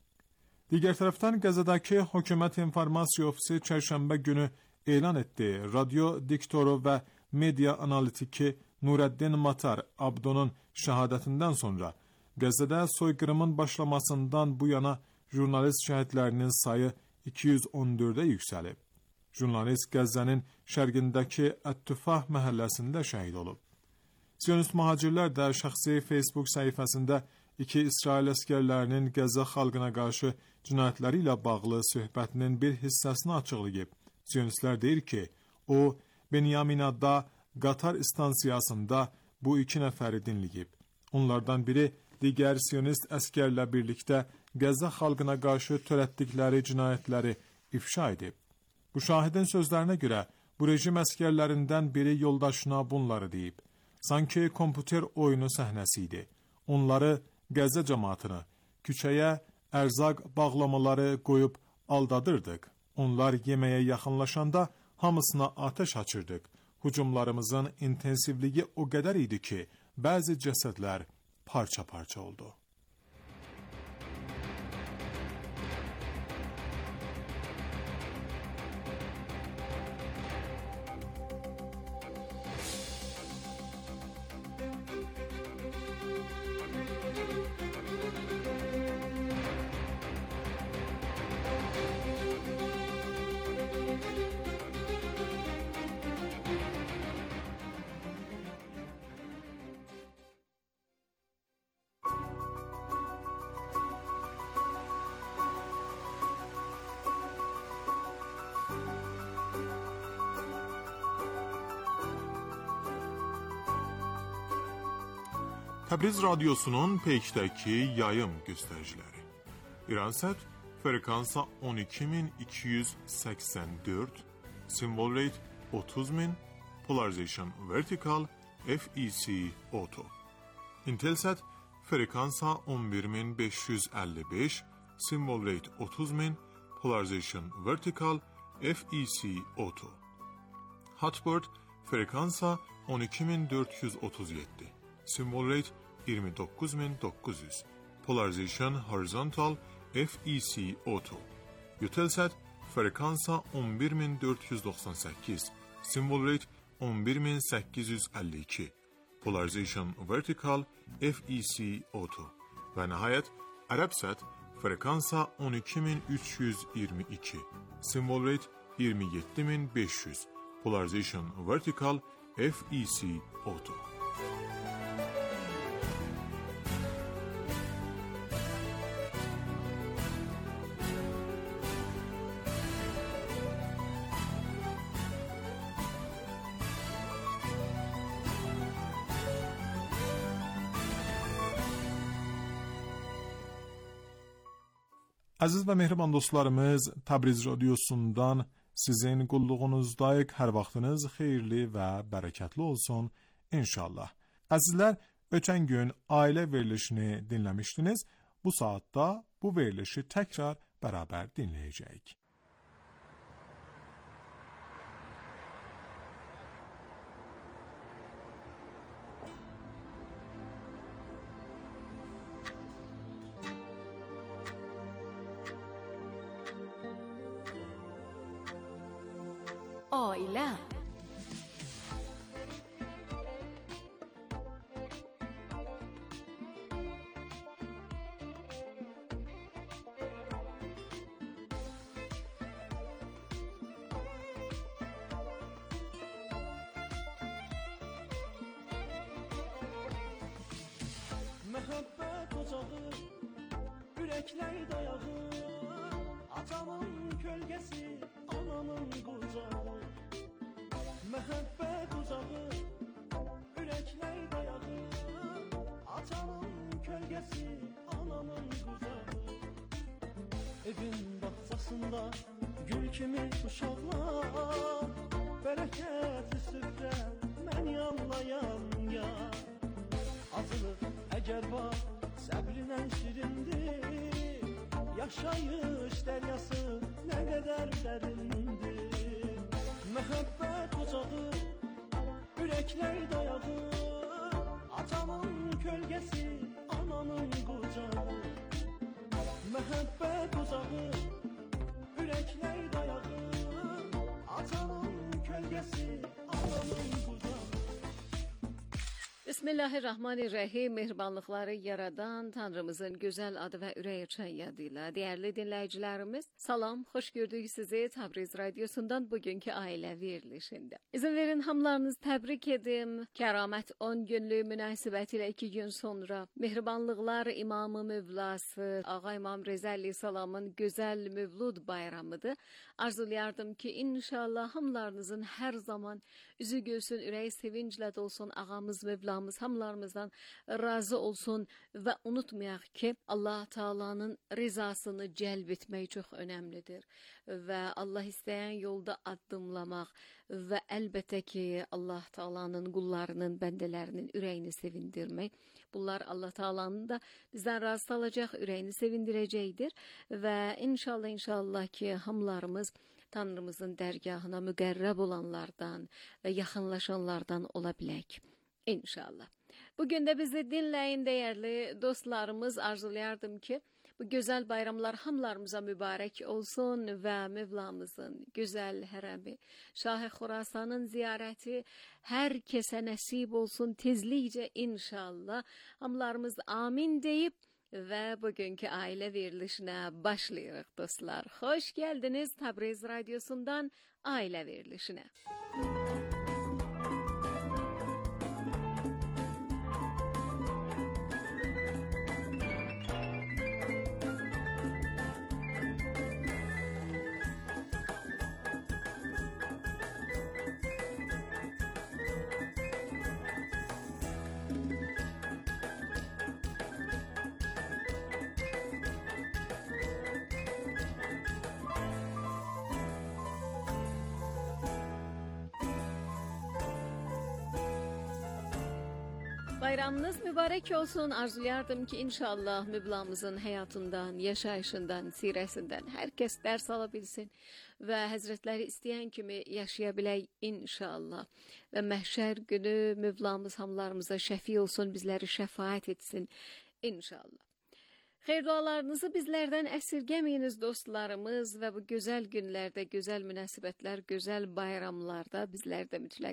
Digər tərəfdən Qəzzədəki Hökumət İnformasiya Ofisi çərşənbə günü elan etdi. Radio diktoru və media analitiki Nurəddin Matar Abdonun şəhadətindən sonra Qəzzədə soyqırımın başlamasından bu yana jurnalist şəhidlərinin sayı 214-ə yüksəlib. Jurnalist Qəzzənin şərqindəki Ət-Tüfah məhəlləsində şəhid olub. Siyonist mühacirlər də şəxsi Facebook səhifəsində 2 İsrail əskərlərinin Qəzza xalqına qarşı cinayətləri ilə bağlı söhbətinin bir hissəsini açıqlayıb. Siyonistlər deyir ki, o, Benyaminadda qatar istansiyasında bu 2 nəfəri dinləyib. Onlardan biri digər Siyonist əskərlə birlikdə Qəzza xalqına qarşı törətdikləri cinayətləri ifşa edib. Bu şahidin sözlərinə görə bu rejim əskərlərindən biri yoldaşına bunları deyib. Sanki kompüter oyunu səhnəsi idi. Onları, Qəzza cəmaatını, küçəyə ərzaq bağlamaları qoyub aldadırdıq. Onlar yeməyə yaxınlaşanda hamısına atəş açırdıq. Hücumlarımızın intensivliyi o qədər idi ki, bəzi cəsədlər parça-parça oldu. Təbriz Radyosu'nun Peyk'təki yayım göstəriciləri. İransət frekansa 12284, symbol rate 30000, polarization vertical, FEC auto. Intelsat frekansa 11555, symbol rate 30000, polarization vertical, FEC auto. Hotbird frekansa 12437, symbol rate 29900, polarization horizontal, FEC auto. Eutelsat frekansa 11498, symbol rate 11852, polarization vertical, FEC auto. Və nəhayət Arabsat frekansa 12322, symbol rate 27500. Polarization Vertical FEC Auto. Aziz və mehriban dostlarımız, Təbriz Radiosundan sizin qulluğunuzdayıq. Hər vaxtınız xeyirli və bərəkətli olsun inşallah. Əzizlər, ötən gün ailə verilişini dinləmişdiniz. Bu saatda bu verilişi təkrar bərabər dinləyəcəyik. Ailə. Məhəbbət ocağı, ürəklər dayağı, atamın kölgəsi, anamın qucağı. Məhəbbət ocağı, ürəklər dayağı, atamın kölgəsi, anamın qucağı. Evin bağçasında gül kimi uşaqlar, bərəkətli süfrə, mən yanlayan yar. Acılıq əgər var, səbrinlə şirindir, yaşayış dəryası nə qədər dərindir. Məhəbbət ocağı, ürəklər dayağı, atamın kölgəsi, anamın qucağı. Məhəbbət ocağı, ürəklər dayağı, atamın kölgəsi, anamın qucağı. Bismillahirrahmanirrahim. Mehribanlıqları yaradan Tanrımızın gözəl adı və ürək açan yadıyla. Dəyərli dinləyicilərimiz, salam, xoş gördük sizi Təbriz Radiosundan bugünkü ailə verilişində. İzin verin hamılarınızı təbrik edim. Kəramət 10 günlük münasibətilə 2 gün sonra Mehribanlıqlar İmamı Mövlası Ağa İmam Reza Əleyhissalamın gözəl Mövlud bayramıdır. Arzulayardım ki, inşallah hamılarınızın hər zaman üzü gülsün, ürəyi sevinclə dolsun. Ağamız Mövlamız hamılarımızdan razı olsun və unutmayaq ki, Allah Taala'nın rizasını cəlb etmək çox önəmlidir və Allah istəyən yolda addımlamaq və əlbəttə ki, Allah Taala'nın qullarının, bəndələrinin ürəyini sevindirmək. Bunlar Allah Taala'nın da bizdən razı qalacaq, ürəyini sevindirəcəkdir və inşallah ki, hamılarımız Tanrımızın dərgahına müqərrəb olanlardan və yaxınlaşanlardan ola bilək. İnşallah. Bugün də bizi dinləyin dəyərli dostlarımız, arzulayardım ki, bu gözəl bayramlar hamılarımıza mübarək olsun və Mövlamızın gözəl hərəmi, Şah-ı Xurasanın ziyarəti hər kəsə nəsib olsun tezlikcə inşallah. Hamılarımız amin deyib və bugünkü ailə verilişinə başlayırıq dostlar. Xoş gəldiniz Təbriz Radiosundan ailə verilişinə. Bayramınız mübarək olsun. Arzulayardım ki, inşallah Mövlamızın həyatından, yaşayışından, sirəsindən hər kəs dərs ala bilsin və həzrətləri istəyən kimi yaşaya bilək inşallah. Və məhşər günü Mövlamız hamılarımıza şəfi olsun, bizləri şəfaət etsin inşallah. Xeyir dualarınızı bizlərdən əsirgəməyiniz dostlarımız və bu gözəl günlərdə, gözəl münasibətlər, gözəl bayramlarda bizlər də mütləq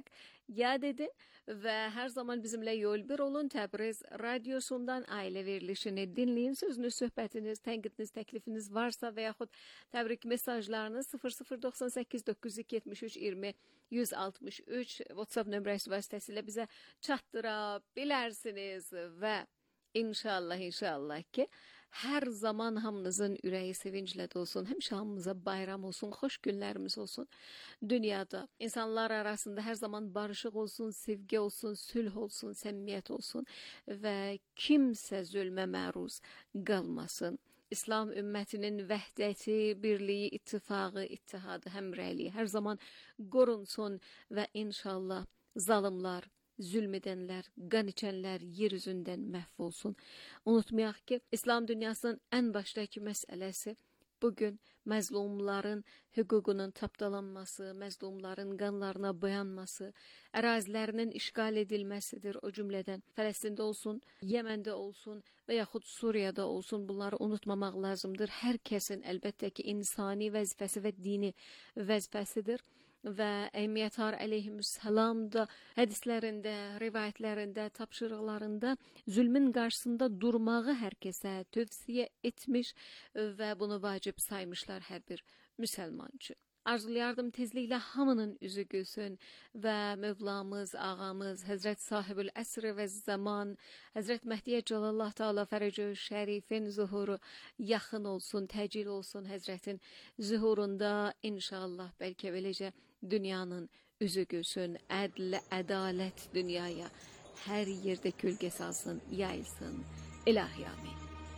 yad edin ve her zaman bizimle yol bir olun. Təbriz Radyosu'ndan aile verilişini dinleyin. Sözünüz, söhbətiniz, tənqidiniz, təklifiniz varsa və yaxud təbrik mesajlarınız 0098 973 20 163 WhatsApp nömrəsi vasitəsilə bizə çatdıra bilərsiniz və İnşallah ki her zaman hamınızın ürəyi sevinclə dolsun. Həmişə hamımıza bayram olsun, xoş günlərimiz olsun. Dünyada insanlar arasında her zaman barışıq olsun, sevgi olsun, sülh olsun, səmimiyyət olsun və kimsə zulmə məruz qalmasın. İslam ümmətinin vəhdəti, birliyi, ittifağı, ittihadı, həmrəyliyi hər zaman qorunsun və inşallah zalimlar, zulm edənlər, qan içənlər yer üzündən məhv olsun. Unutmayaq ki, İslam dünyasının ən başdakı məsələsi bugün məzlumların hüququnun tapdalanması, məzlumların qanlarına boyanması, ərazilərinin işğal edilməsidir. O cümlədən Fələstində olsun, Yəməndə olsun və yaxud Suriyada olsun, bunları unutmamaq lazımdır. Hər kəsin əlbəttə ki, insani vəzifəsi və dini vəzifəsidir. Və Əmmiyyətər əleyhissalam da hədislərində, rivayətlərində, tapşırıqlarında zulmün qarşısında durmağı hər kəsə tövsiyə etmiş və bunu vacib saymışlar hər bir müsəlman üçün. Arzulayardım tezliklə hamının üzü gülsün və Mövlamız, ağamız, Həzrət Sahibül Əsr və Zaman, Həzrət Məhdiyə Cəlallah Teala Fərəcü Şərifin zuhuru yaxın olsun, təcil olsun. Həzrətin zuhurunda inşallah bəlkə beləcə dünyanın üzü gülsün, ədl, ədalət dünyaya hər yerdə kölgə salsın, yayılsın. İlahi amin.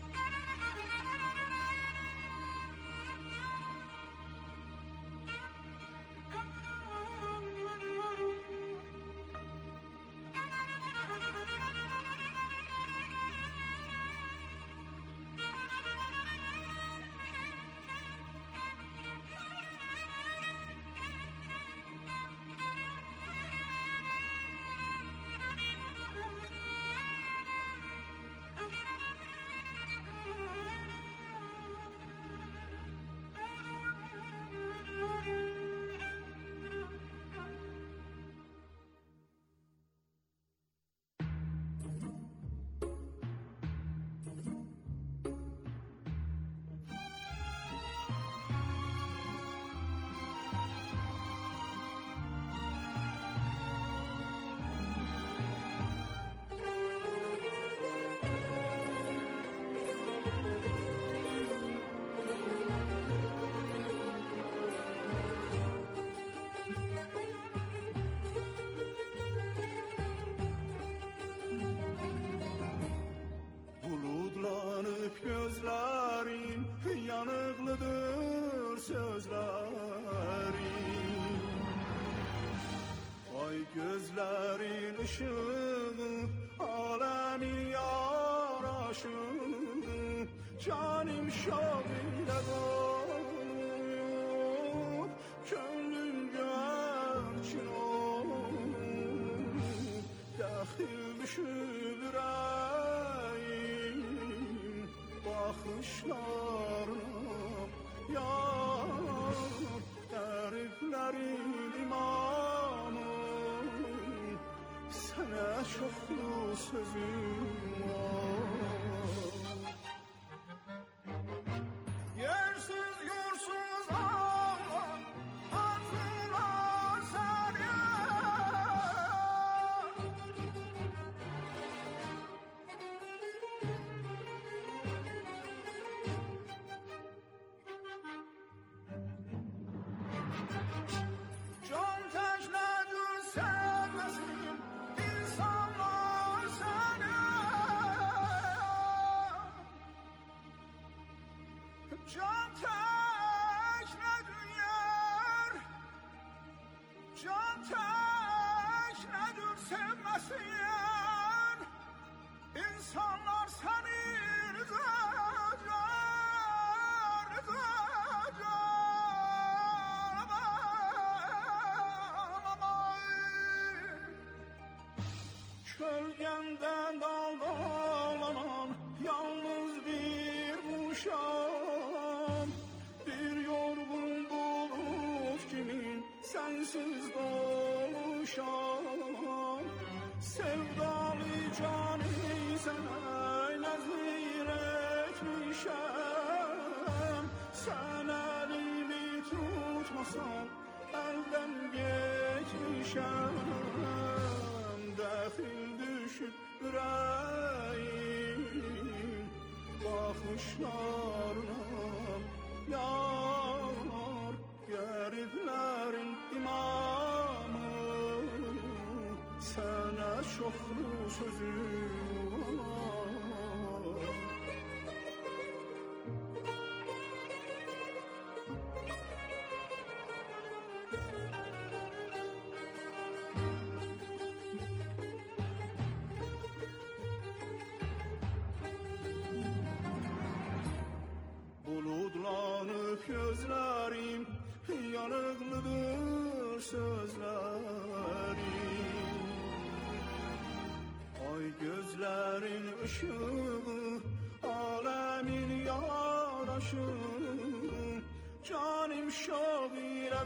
Gözlerin yanıqlıdır sözlerin, ay gözlerin ışığı alemi yaraşır, canım şad ile dolur, könlüm gerçin olur, daxil düşüb bakışlarım yar, təriflərin imanım, sənə çoxlu sözüm var. Yersiz yursuz ağlar, arzular səni. Can təclədir sevməsin, insanlar səni. düşem Dəxil düşüb ürəyim Baxışlarına yar Qəriblərin imamı Sənə çoxlu sözüm var Buludlanıb gözlərim Yanıqlıdır sözlərim Ay gözlərin ışığı Aləmin yaraşır Canim şad ilə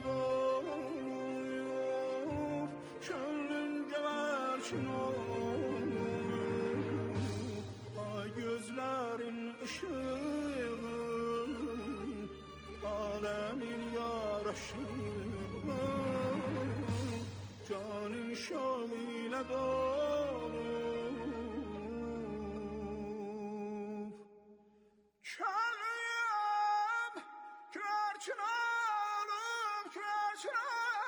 dolur Könlün gəvərkin olur Ay gözlərin ışığı Alemin yaraşır Canım şal ile dolur Könlüm kürerçin alıp kürerçin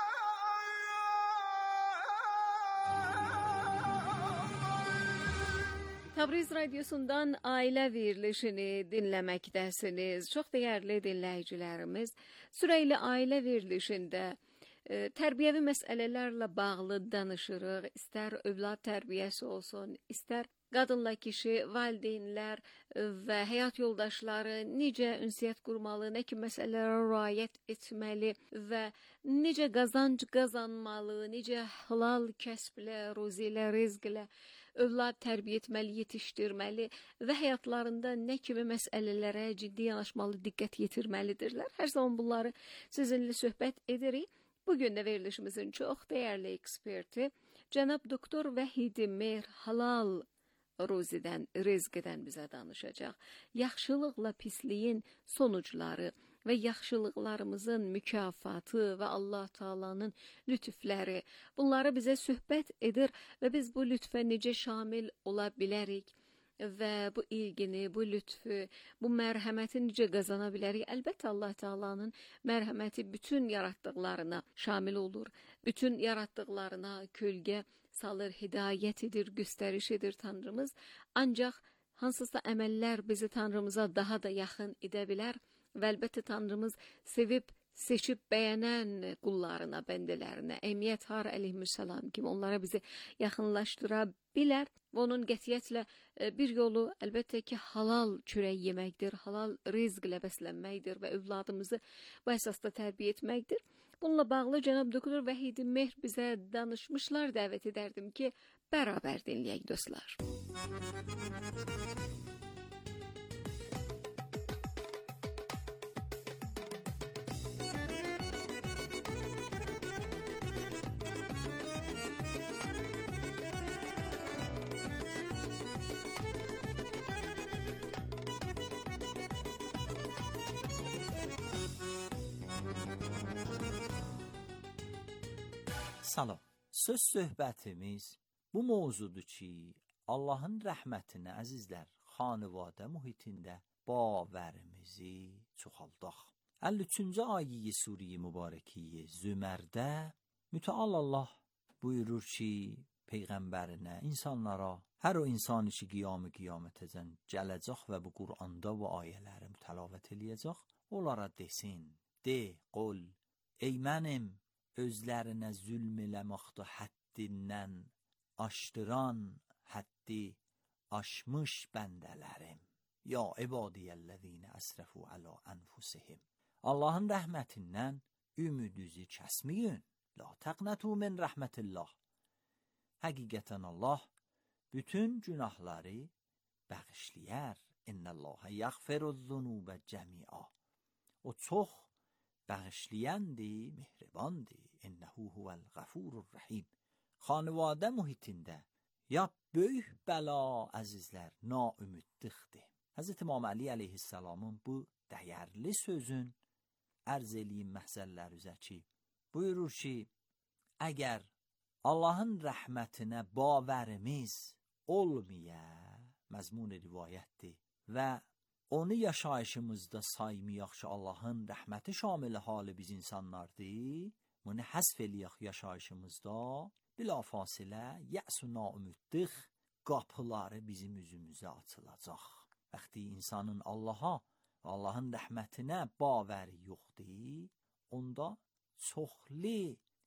Təbriz Radiosundan ailə verilişini dinləməkdəsiniz. Çox dəyərli dinləyicilərimiz, sürəyli ailə verilişində tərbiyəvi məsələlərlə bağlı danışırıq. İstər övlad tərbiyəsi olsun, istər qadınla kişi, valideynlər və həyat yoldaşları necə ünsiyyət qurmalı, nə kimi məsələlərə riayət etməli və necə qazanc qazanmalı, necə halal kəsblə, ruzilə, rizqlə övlad tərbiyə etməli, yetişdirməli və həyatlarında nə kimi məsələlərə ciddi yanaşmalı, diqqət yetirməlidirlər. Hər zaman bunları sizinlə söhbət edirik. Bugün də verilişimizin çox dəyərli eksperti cənab doktor Vəhidi Mehr halal ruzidən, rizqdən bizə danışacaq. Yaxşılıqla pisliyin sonucları və yaxşılıqlarımızın mükafatı və Allah Taala'nın lütfləri, bunları bizə söhbət edir və biz bu lütfə necə şamil ola bilərik və bu ilgini, bu lütfü, bu mərhəməti necə qazana bilərik? Əlbəttə Allah Taala'nın mərhəməti bütün yaratdıqlarına şamil olur. Bütün yaratdıqlarına kölgə salır, hidayət edir, göstəriş edir Tanrımız. Ancaq hansısa əməllər bizi Tanrımıza daha da yaxın edə bilər və əlbəttə Tanrımız sevib, seçib bəyənən qullarına, bəndələrinə, Əmiyyət-Har əleyhissalam kimi onlara bizi yaxınlaşdıra bilər. Və onun qətiyyətlə bir yolu əlbəttə ki, halal çörək yeməkdir, halal rizqlə bəslənməkdir və övladımızı bu əsasda tərbiyə etməkdir. Bununla bağlı cənab doktor Vəhidi Mehr bizə danışmışlar, dəvət edərdim ki, bərabər dinləyək dostlar. Salam. Söz söhbətimiz bu mövzudur ki, Allahın rəhmətinə əzizlər, xanəvadə mühitində baverimizi çoxaldaq. 53-cü ayə Sure-i Mübarəki Zümərdə Mütəal Allah buyurur ki, peyğəmbərinə, insanlara, hər o insan ki qiyamətəcən gələcək və bu Qur'anda bu ayələri təlavət eləyəcək, onlara desin, qul, ey mənim özlərinə zülm eləməkdə həddindən aşdıran, həddi aşmış bəndələrim. Ya ibadiyəllezine əsrəfu alə ənfusihim. Allahın rəhmətindən ümidinizi kəsməyin. La təqnətu min rəhmətillah. Həqiqətən Allah bütün günahları bağışlayar. İnnəlləhə yəğfiruzzunubə cəmi'a. O çox bağışlayandır, mehribandır. İnnəhu huvəl qəfurur rəhim. Xanəvadə mühitində ya böyük bəla əzizlər naümidlikdir. Həzrət İmam Əli əleyhissalamın bu dəyərli sözün ərz eləyim məhzəllər üzə ki, buyurur ki, əgər Allahın rəhmətinə baverimiz olmaya məzmun rivayətdir və onu yaşayışımızda saymıyaq ki, Allahın rəhməti şamil halı biz insanlardır. Bunu həsf eləyək yaşayışımızda, bilafasilə yəs-u naümüddük qapıları bizim üzümüzə açılacaq. Vaxtı insanın Allaha, Allahın rəhmətinə baværi yoxdur, onda çoxlu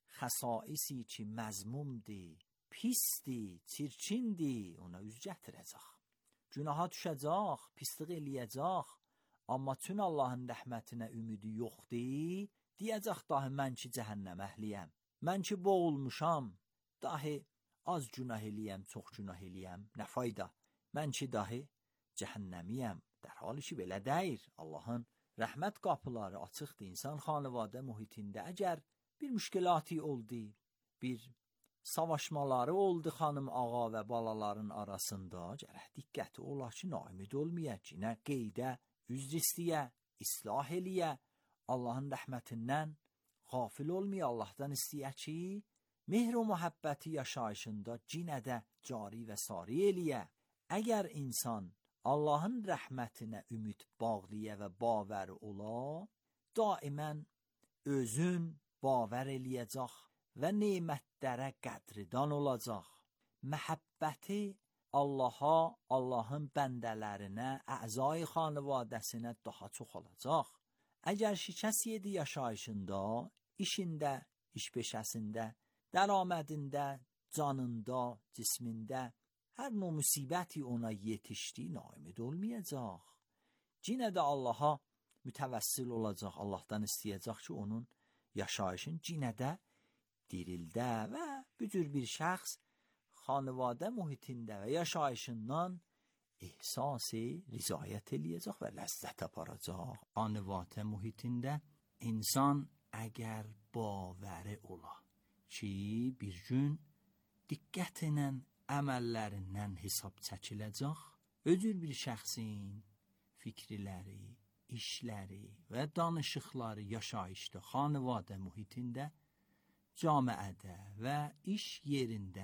xəsaisi ki məzmumdur, pisdir, çirkindir, ona üz gətirəcək. Günaha düşəcək, pislik eləyəcək, amma çün Allahın rəhmətinə ümidi yoxdur, deyəcək dahi mən ki cəhənnəm əhliyəm, mən ki boğulmuşam, dahi az günah eləyəm, çox günah eləyəm, nə fayda, mən ki dahi cəhənnəmiyəm. در حالی ki belə deyir, Allahın rəhmət qapıları açıqdır. İnsan xanəvadə mühitində əgər bir müşkilati oldu, bir savaşmaları oldu xanım ağa və balaların arasında, gərək diqqəti ola ki, naimid olmayaq ki, nə qeydə, üzr istəyə, islah eləyə, Allahın rəhmətindən qafil olmayaq, Allahdan istəyə ki, mehr و محبتی yaşayışında cinə də cari və sari eləyə. Əgər insan Allahın rəhmətinə ümid bağlıya və bavər ola, daimən özün bavər eləyəcək və nemətlərə qədridan olacaq. Məhəbbəti Allaha, Allahın bəndələrinə, əzai xanəvadəsinə daha çox olacaq. Əgər şikəst yedi yaşayışında, işində, iş peşəsində, dərəmədində, canında, cismində, hər növ müsibəti ona yetişdi, naimid olmayacaq. Cinə də Allaha mütəvəssil olacaq, Allahdan istəyəcək ki, onun yaşayışın cinə də dirildə və bücür bir şəxs xanəvadə mühitində və yaşayışından ehsası rizayət eləyəcək və ləzzət aparacaq. Xanəvadə mühitində insan əgər bavəri ola ki, bir gün diqqətlə əməllərindən hesab çəkiləcək, öcür bir şəxsin fikirləri, işləri və danışıqları yaşayışda, xanəvadə mühitində, camiədə və iş yerində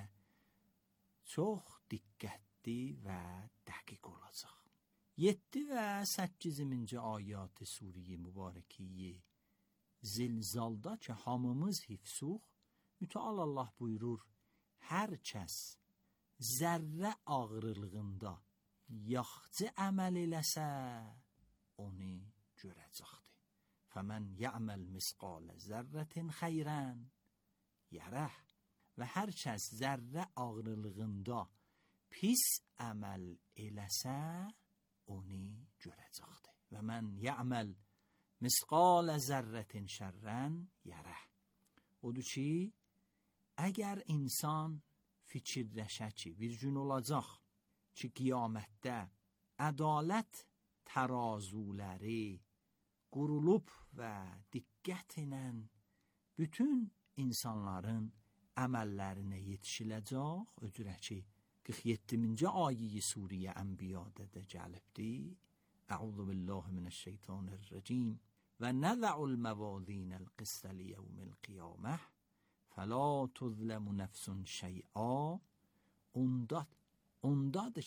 çox diqqətli və dəqiq olacaq. 7 və 8-ci ayat-ı Suriye mübarəkiyi zilzalda ki hamımız hifsuq, müteal Allah buyurur, hər kəs zərrə ağırlığında yaxçı əməl eləsə, onu görəcəkdir. Fəmən yə'məl misqalə zərrətin xeyrən yərəh. Və hər kəs zərrə ağırlığında pis əməl eləsə, onu görəcəkdir. Və mən yə'məl misqalə zərrətin şərrən yərəh. Odur ki, əgər insan fikirləşə ki, bir gün olacaq ki, qiyamətdə ədalət tərazuləri qurulub və diqqətlə bütün insanların əməllərinə yetişiləcək, öcürə ki, 47-ci ayə-i Suriyə Ənbiyada da gəlibdir. Əuzu billahi minəşşeytanirracim. Və nəzə'ul məvazinəl qisdə liyevmil qiyamə fəla tuzləmu nəfsun şey'a. Ondadır